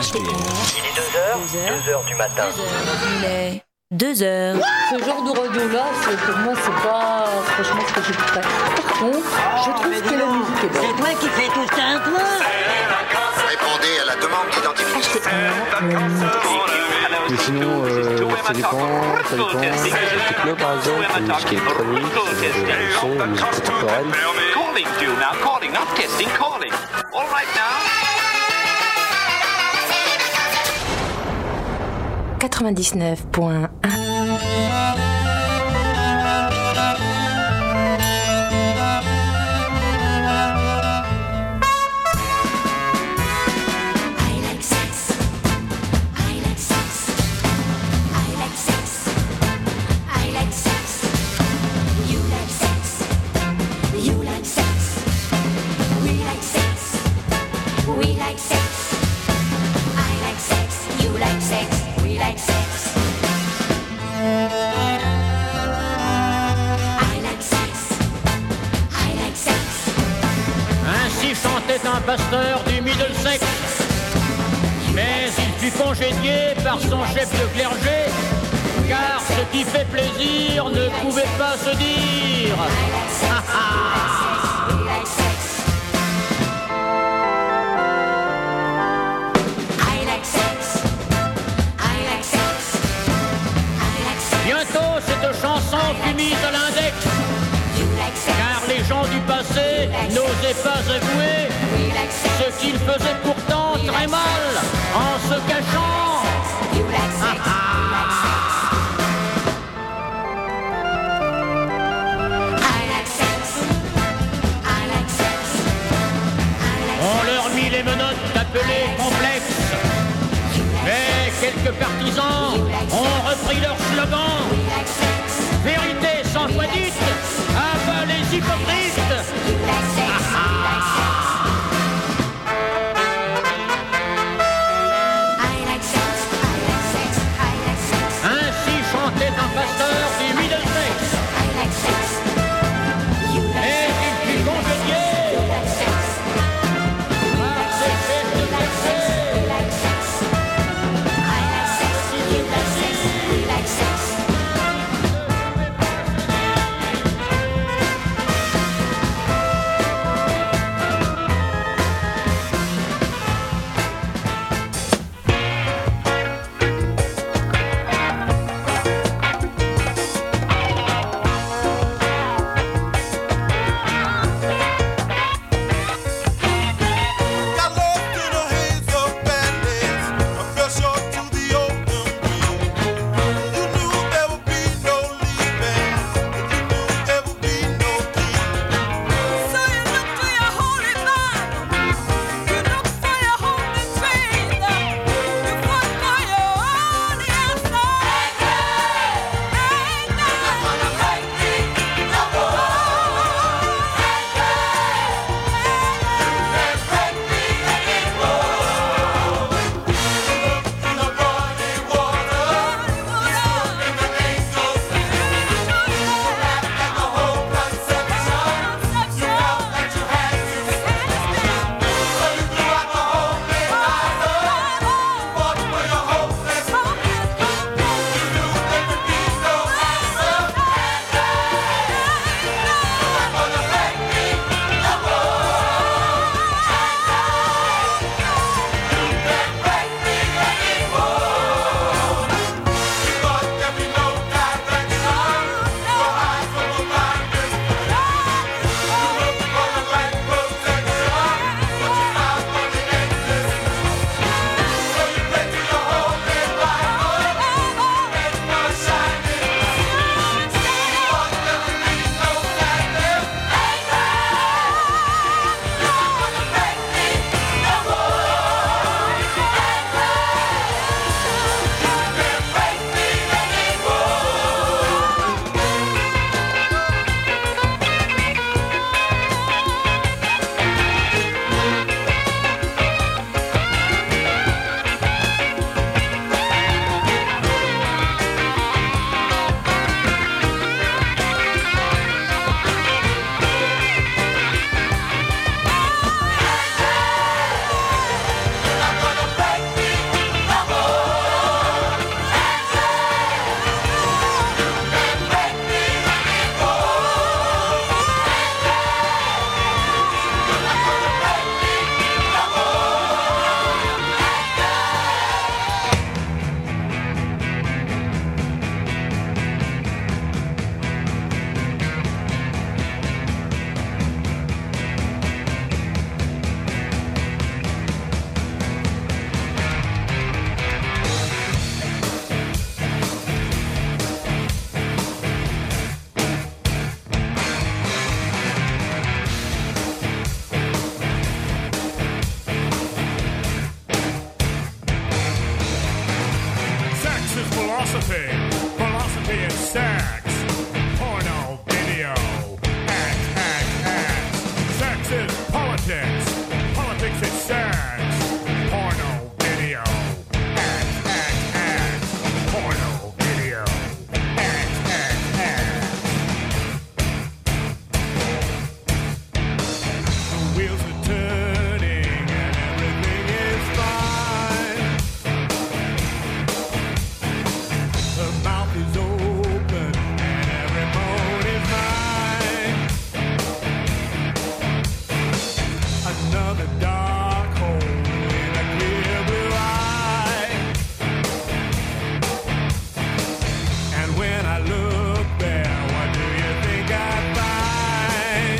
Il est 2h du matin. Il est 2h. Ce genre de radio-là, pour moi, c'est pas franchement ce que j'écouterais. Par contre, je trouve que la musique est bonne. C'est toi qui fais tout ça, toi? Répondez à la demande d'identification. Mais sinon, ça dépend. Techno par exemple, la musique électronique, le son, la musique contemporaine. Calling you now, calling, not testing, calling. All right now. 99.1 Un pasteur du Middlesex, mais il fut congédié par son chef de clergé, car ce qui fait plaisir ne pouvait pas se dire. Bientôt cette chanson fut mise à l'index, car les gens du passé n'osaient pas avouer ce qu'ils faisaient pourtant très mal en se cachant. On leur mit les menottes appelées complexes, mais quelques partisans ont repris leur slogan. Vérité sans foi dite, à bas les hypocrites. Ainsi chantait un pasteur du Middlesex. Et il fut congédié par ses chefs de clergé. philosophy. Philosophy is sex. Porno, video. X. Sex is politics. Politics is sex. Porno, video. X. Porno, video. X. The wheels are turning and everything is fine. Her mouth is open and every moan is mine. Another dark hole in a clear blue eye. And when I look there, what do you think I find?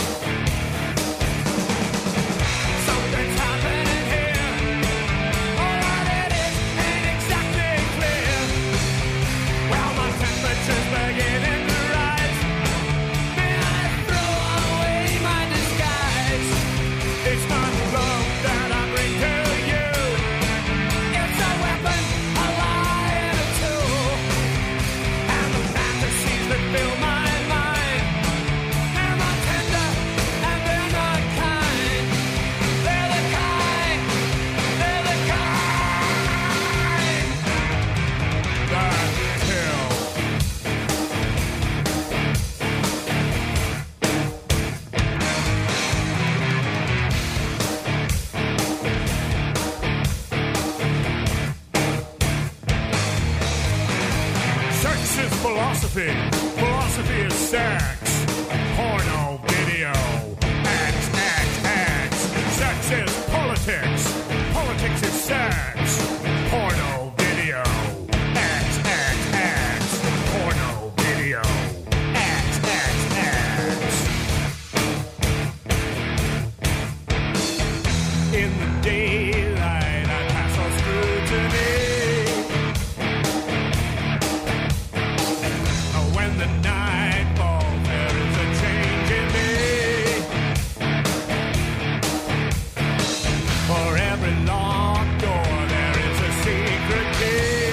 Something's happening here. All that it is ain't exactly clear. Well, my temperature's beginning to rise. May I throw away my disguise? It's not love that I bring to you. It's a weapon, a lie, and a tool. And the fantasies that fill my mind, they're not tender and they're not kind. They're the kind that kill. Sex is philosophy. Philosophy is sex. Porno, video. X. Sex is politics. Politics is sex. Porno, video. X. Porno, video. X. In the daylight, I pass on scrutiny. When the night falls, there is a change in me. For every locked door, there is a secret key.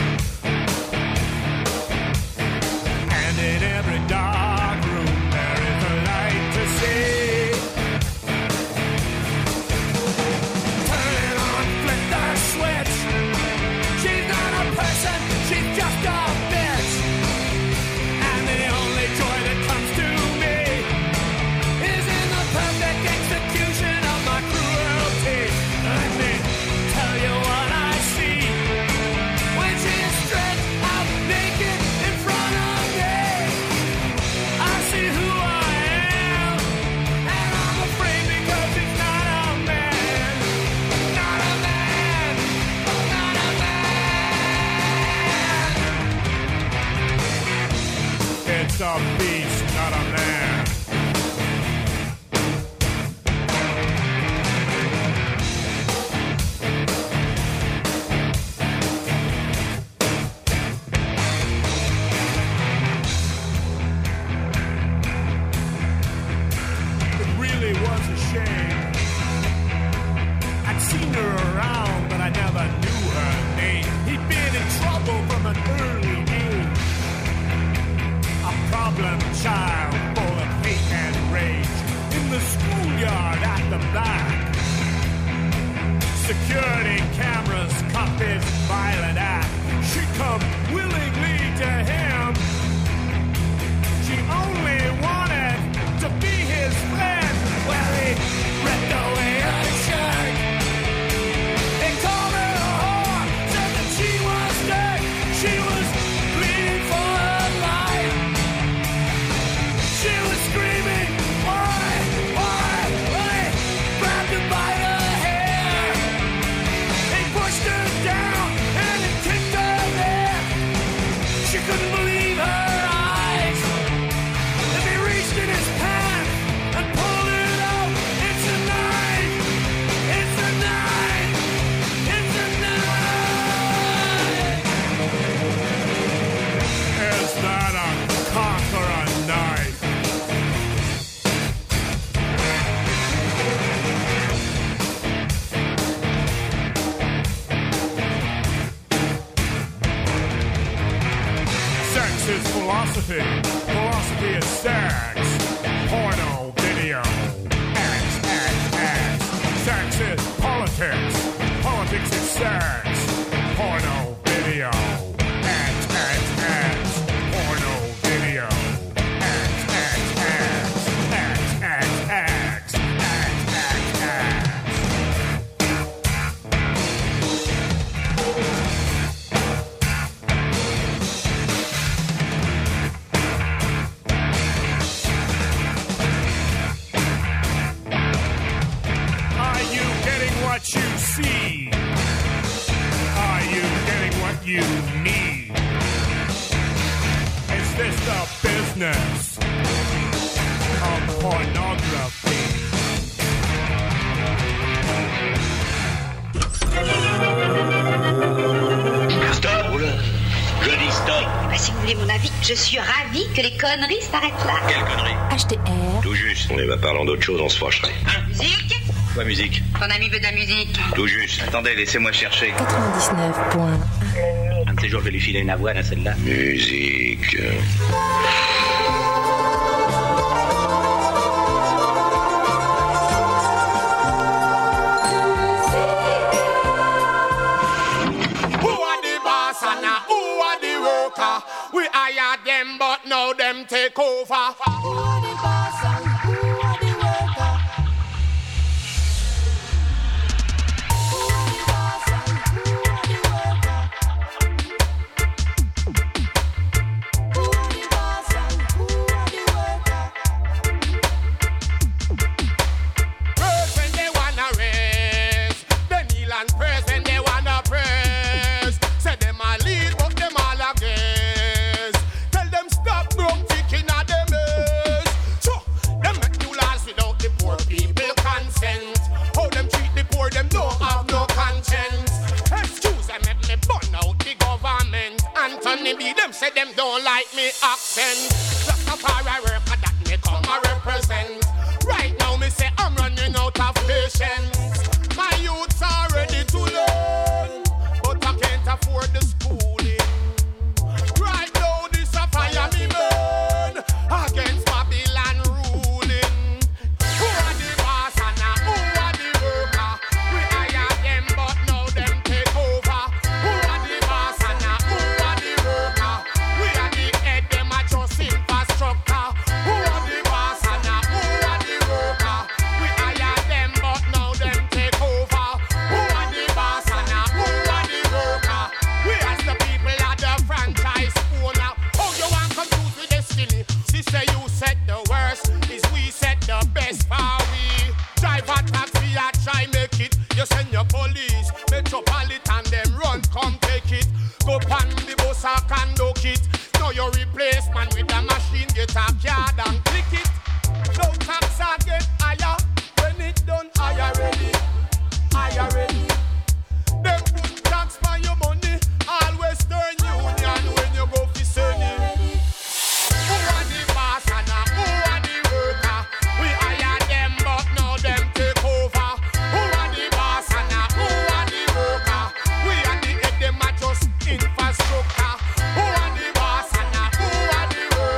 And in every dark room, there is a light to see. Turn on, flip the switch. She's not a person, she's just a bitch. And the only joy that comes to me is in the perfect execution of my cruelty. Let me tell you what I see when she's stretched out naked in front of me. I see who I am, and I'm afraid because it's not a man. Not a man. Not a man. It's a beast, not a man. It really was a shame. I'd seen her around, but I never knew her name. He'd been in trouble from an early age. A problem child full of hate and rage. In the schoolyard at the back. Security cameras caught this violent act. She come willingly to him. She only wanted to be his friend. Well, he ripped away her shirt. They called her a whore, said that she was dirt. She was bleeding for her life. She was screaming, why? They grabbed her by the hair. They pushed her down and they kicked her there. She couldn't believe her eyes. As he reached in his pants and pulled it out, it's philosophy is sex, porno, video, X. Sex is politics, politics is sex, porno, video, X, porno, video, X. What you see? Are you getting what you need? Is this the business of pornography? Stop! Je dis stop! Si vous voulez mon avis, je suis ravie que les conneries s'arrêtent là. Quelle connerie? HTR. Tout juste. On va parlant d'autre chose, on se fâcherait. Hein? Musique? Quoi musique? Ton ami veut de la musique. Tout juste. Attendez, laissez-moi chercher. 99.1. Un de ces jours, je vais lui filer une avoine à celle-là. Musique. We hired them, but now them take over. Who are the boss and who are the worker? Who are the boss and who are the worker? Who are the boss and who are the worker? Praise when they wanna raise, they kneel and praise when they wanna praise. Say them a lead, but them all against. Tell them stop broke ticking at them ears. So them make new laws without the poor people consent. How them treat the poor, them don't have no conscience. Excuse them, make me burn out the government. Anthony B, them say them don't like me accent. Just a far I worker that me come a represent. Right now me say I'm running out of patience. My youths are ready to learn, but I can't afford the schooling. Right now this a fire me burn against Babylon ruling. Who are the boss and who are the worker? We hire them but now them take over. Who are the boss and who are the worker? We are the head, them are just infrastructure. Who are the boss and who are the worker? We hire them but now them take over. Who are the boss and who are the worker? We as the people are the franchise owner. Oh, you want confused with destiny? Sister, you said the worst, is we said the best for we. Drive a taxi, I try make it. You send your police, metropolitan, them run, come take it. Go pan the bus, I can look it. Now your replacement with a machine, get a card and click it. No tax, I get higher. When it done, higher ready. Higher ready. Them put tax by your money, all Western Union when you go for Sunny. Who are the boss and who are the worker? We hire them but now them take over. Who are the boss and who are the worker? We are the head, them are just infrastructure. Who are the boss and who are the worker?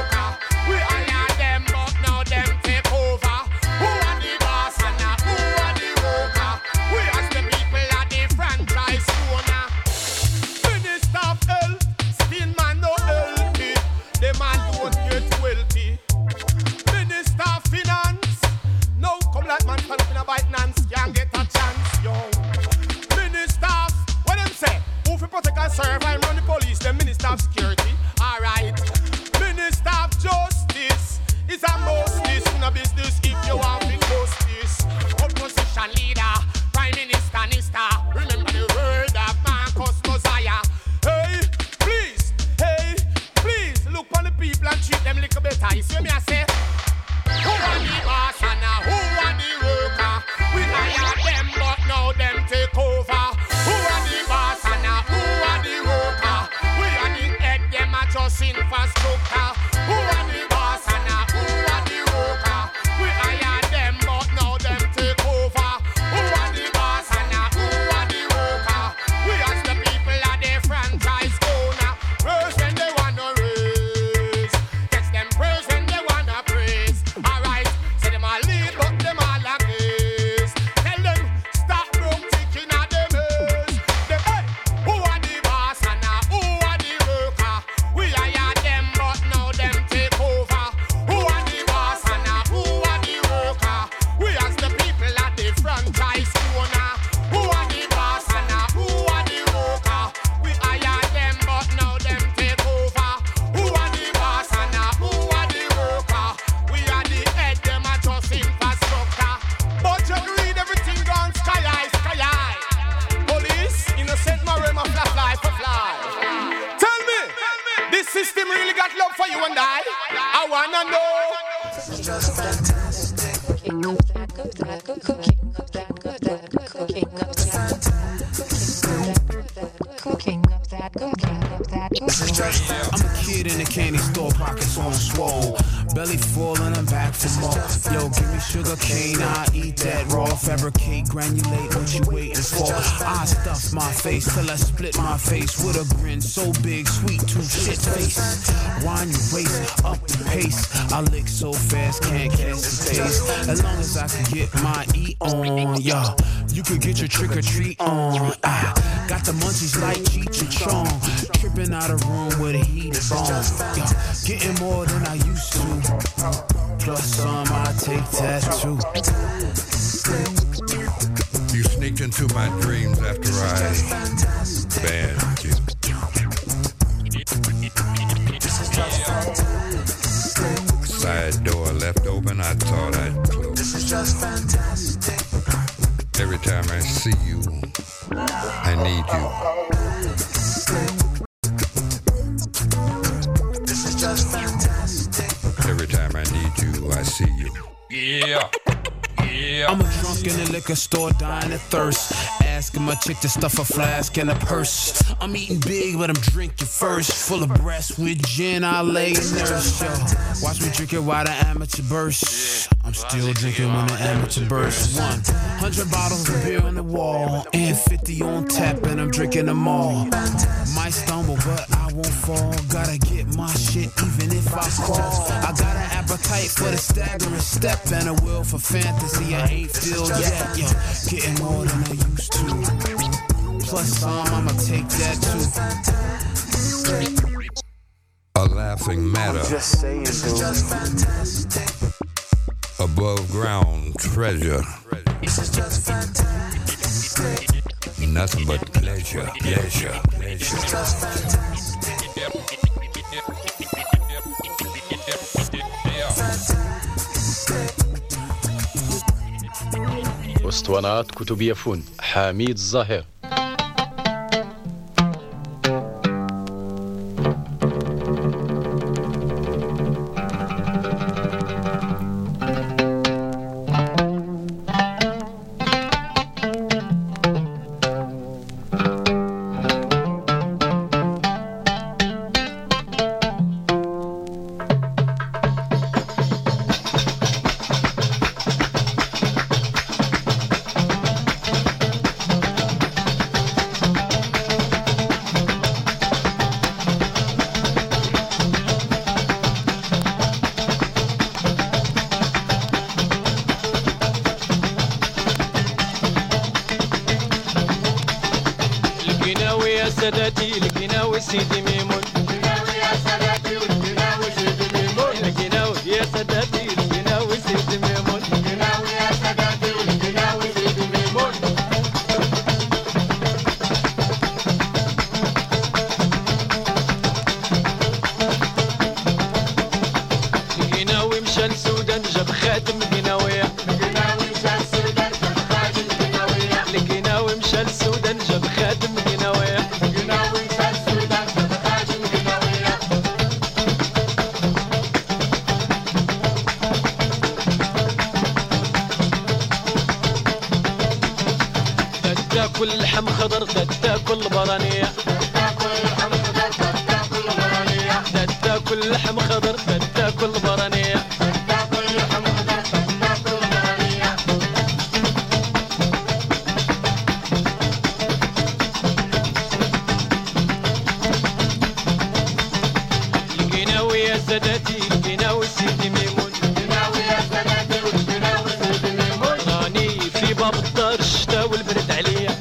you and I wanna know. I'm a kid in the candy store, pockets on swole. Belly full and I'm back for more. Yo, give me sugar cane, I eat that raw. Fabricate, granulate, what you waiting for? I stuff my face till I split my face with a grin so big, sweet tooth shit face. Wind your waist, up the pace. I lick so fast, can't catch the taste. As long as I can get my eat on, yo, you could get your trick or treat on. Got the munchies like Cheech and Chong. Tripping out of room with a heated bomb. Yo, getting more than I used to. Plus some, I take that too. You sneaked into my dreams after I banned you. Side door left open, I thought I'd close. This is just fantastic. Every time I see you, I need you. This is just fantastic. Every time I need you, I see you. Yeah. I'm a drunk in the liquor store, dying of thirst. Asking my chick to stuff a flask in a purse. I'm eating big, but I'm drinking first. Full of breasts with gin, I lay in nurse. Yo, watch me drink it while the amateur bursts. I'm still drinking when the amateur bursts. 100 bottles of beer on the wall, and 50 on tap, and I'm drinking them all. Might stumble, but I won't fall. Gotta get my shit even if I fall. I got an appetite for the staggering step and a will for fantasy I ain't filled yet. Yo, getting more than I used to. Plus some, I'ma take that too. A laughing matter. Just saying, dude. Above ground treasure. This is just fantastic. Nothing but pleasure, pleasure, pleasure. اسطوانات كتب يفون حميد الظاهر. سادتي القناوي سيدي ميمون القناوي يا سادتي والقناوي سيدي ميمون القناوي يا سادتي القناوي سيدي ميمون القناوي يا سادتي والقناوي سيدي ميمون القناوي مشى للسودان جاب خاتم القناوية القناوي مشى للسودان جاب خاتم القناوية القناوي مشى للسودان جاب خاتم القناوية تاكل لحم خضر تاكل برانية تاكل لحم خضر تاكل برانية القناوي يا سادتي القناوي سيدي ميمون القناوي يا سادتي والقناوي سيدي ميمون راني في باب الدار الشتا والبرد عليا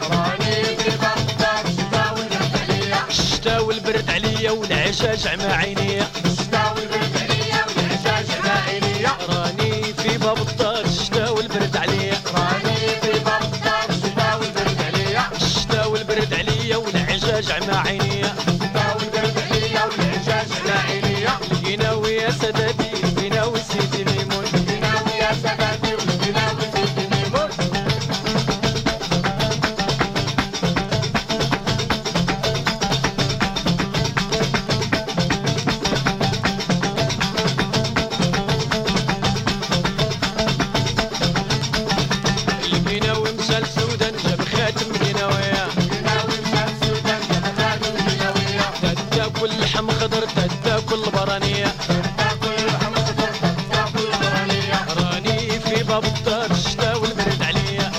الشتا والبرد عليا والعشاش عمى عينيا الشتا والبرد عليا والعشاش عمى عينيا راني في باب الدار الشتا والبرد عليا راني في باب الدار الشتا والبرد عليا الشتا والبرد عليا والعشاش عمى عينيا الشتا والبرد عليا والعشاش عمى عينيا القناوي يا سادتي القناوي سيدي ميمون القناوي يا سادتي والقناوي سيدي ميمون الورانية راني في باب الدار الشتا والبرد عليا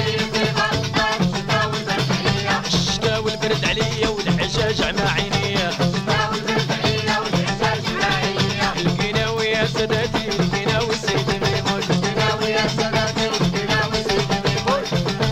الشتا والبرد عليا والحجاج عمى عينيا القناوي يا ساداتي القناوي سيدي ميمون القناوي يا ساداتي القناوي سيدي ميمون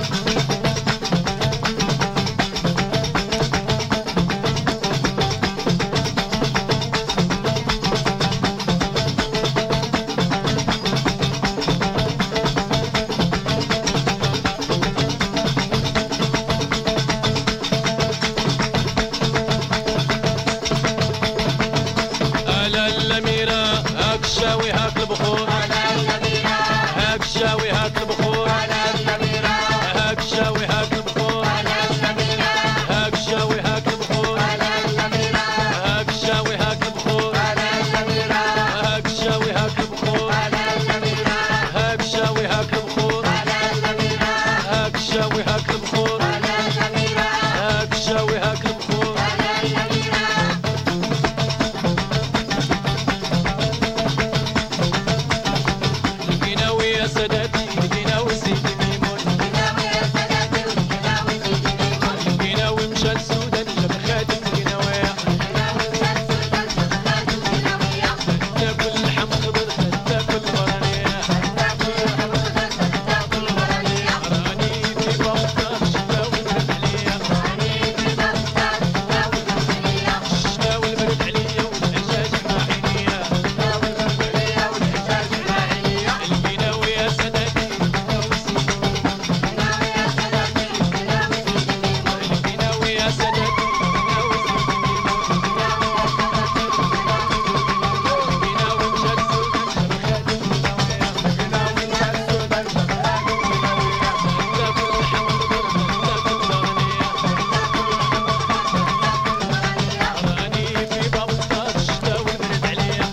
شاوي هاك البخور هاك شاوي هاك البخور هاك شاوي هاك البخور هاك شاوي هاك البخور هاك شاوي هاك البخور هاك شاوي هاك البخور هاك شاوي هاك البخور هاك شاوي هاك البخور هاك شاوي هاك البخور ساداتي القناوي سيدي ميمون القناوي مشى للسودان جاب خادم القناوي تاكل اللحم خضر تاكل الورانية راني في باب الدار الشتا والبرد عليا الشتا والبرد عليا والحجاج مع عينيا القناوي يا ساداتي القناوي يا ساداتي القناوي مشى للسودان جاب خادم القناوي مشى للسودان جاب خادم القناوي تاكل اللحم خضر تاكل الورانية راني في باب الدار الشتا والبرد عليا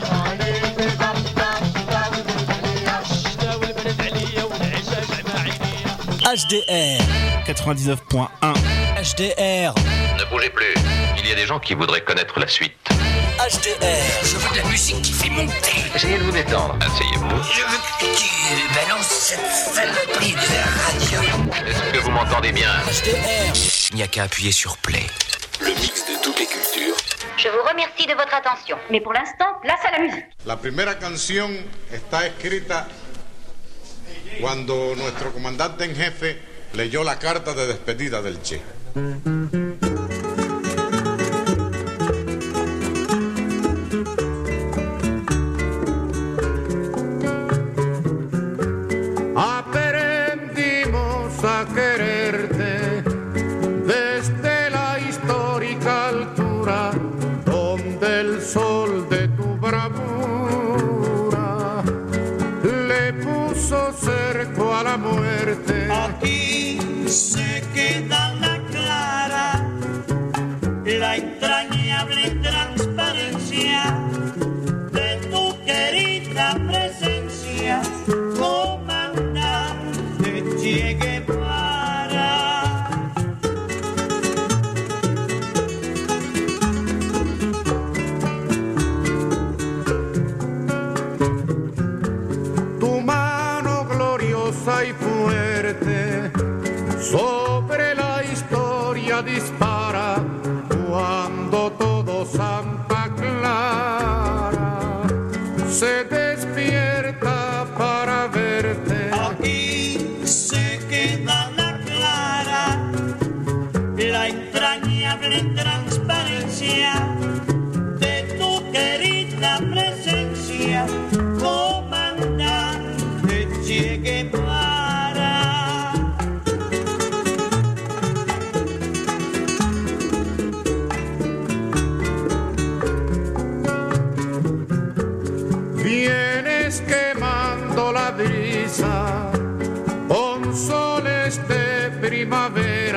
الشتا والبرد عليا والعجاج عمى عينيا HDR 99.1 HDR. Ne bougez plus. Il y a des gens qui voudraient connaître la suite. HDR. Je veux de la musique qui fait monter. Essayez de vous détendre. Asseyez-vous. Je veux que tu balances cette saloperie de radio. Est-ce que vous m'entendez bien? HDR. Il n'y a qu'à appuyer sur play. Le mix de toutes les cultures. Je vous remercie de votre attention. Mais pour l'instant, place à la musique. La primera canción está escrita cuando nuestro comandante en jefe leyó la carta de despedida del Che. Aprendimos a quererte desde la histórica altura donde el sol de tu bravura le puso cerco a la muerte. Aquí se queda la clara, la entrañable transparencia de tu querida presencia, comandante Che Guevara. Tu mano gloriosa y fuerte sobre la historia dispara cuando todo Santa Clara se despierta para verte. Aquí se queda la clara, la entrañable transparencia de tu querida presencia, comandante Che Guevara. Vienes quemando la brisa con soles de primavera.